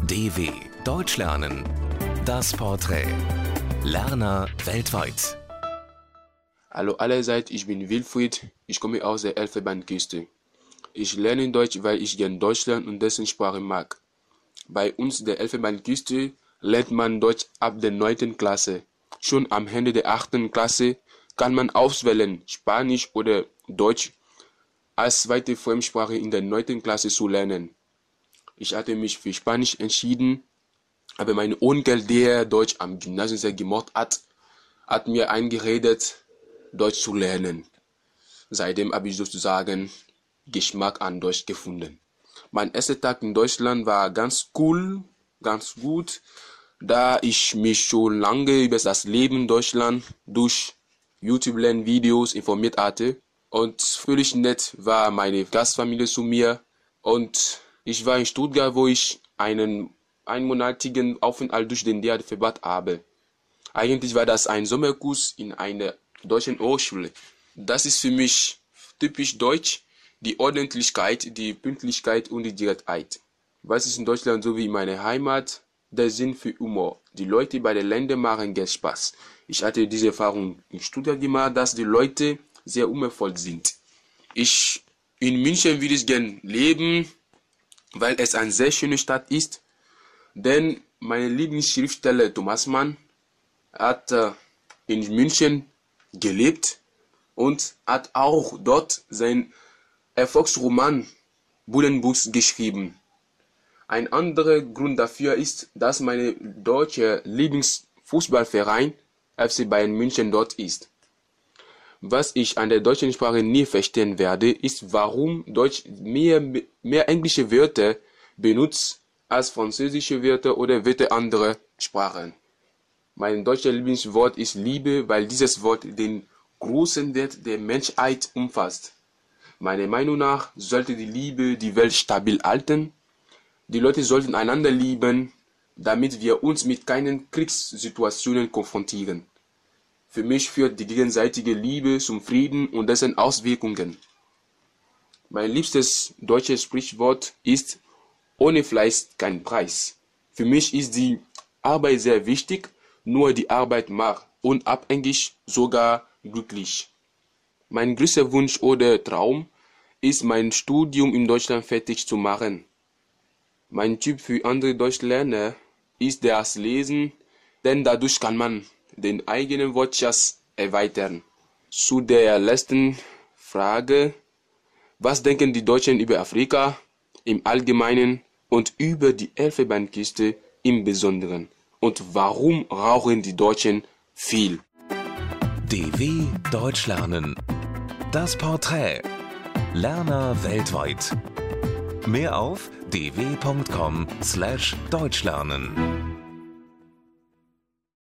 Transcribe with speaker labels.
Speaker 1: DW Deutsch lernen. Das Porträt. Lerner weltweit.
Speaker 2: Hallo allerseits, ich bin Wilfried, ich komme aus der Elfenbeinküste. Ich lerne Deutsch, weil ich gern Deutschland und dessen Sprache mag. Bei uns der Elfenbeinküste lernt man Deutsch ab der 9. Klasse. Schon am Ende der 8. Klasse kann man auswählen, Spanisch oder Deutsch als zweite Fremdsprache in der 9. Klasse zu lernen. Ich hatte mich für Spanisch entschieden, aber mein Onkel, der Deutsch am Gymnasium sehr gemocht hat mir eingeredet, Deutsch zu lernen. Seitdem habe ich sozusagen Geschmack an Deutsch gefunden. Mein erster Tag in Deutschland war ganz cool, ganz gut, da ich mich schon lange über das Leben in Deutschland durch YouTube-Lernvideos informiert hatte. Und völlig nett war meine Gastfamilie zu mir. Und ich war in Stuttgart, wo ich einen einmonatigen Aufenthalt durch den DAAD verbracht habe. Eigentlich war das ein Sommerkurs in einer deutschen Hochschule. Das ist für mich typisch deutsch, die Ordentlichkeit, die Pünktlichkeit und die Direktheit. Was ist in Deutschland so wie in meiner Heimat? Der Sinn für Humor. Die Leute bei den Ländern machen gern Spaß. Ich hatte diese Erfahrung in Stuttgart gemacht, dass die Leute sehr humorvoll sind. In München würde ich gern leben, weil es eine sehr schöne Stadt ist. Denn mein Lieblingsschriftsteller Thomas Mann hat in München gelebt und hat auch dort sein Erfolgsroman Buddenbrooks geschrieben. Ein anderer Grund dafür ist, dass mein deutscher Lieblingsfußballverein FC Bayern München dort ist. Was ich an der deutschen Sprache nie verstehen werde, ist, warum Deutsch mehr englische Wörter benutzt als französische Wörter oder Wörter anderer Sprachen. Mein deutscher Lieblingswort ist Liebe, weil dieses Wort den großen Wert der Menschheit umfasst. Meiner Meinung nach sollte die Liebe die Welt stabil halten. Die Leute sollten einander lieben, damit wir uns mit keinen Kriegssituationen konfrontieren. Für mich führt die gegenseitige Liebe zum Frieden und dessen Auswirkungen. Mein liebstes deutsches Sprichwort ist: ohne Fleiß kein Preis. Für mich ist die Arbeit sehr wichtig, nur die Arbeit macht unabhängig, sogar glücklich. Mein größter Wunsch oder Traum ist, mein Studium in Deutschland fertig zu machen. Mein Tipp für andere Deutschlerner ist das Lesen, denn dadurch kann man den eigenen Wortschatz erweitern. Zu der letzten Frage: Was denken die Deutschen über Afrika im Allgemeinen und über die Elfenbeinküste im Besonderen? Und warum rauchen die Deutschen viel?
Speaker 1: DW Deutsch lernen. Das Porträt. Lerner weltweit. Mehr auf dw.com/deutschlernen.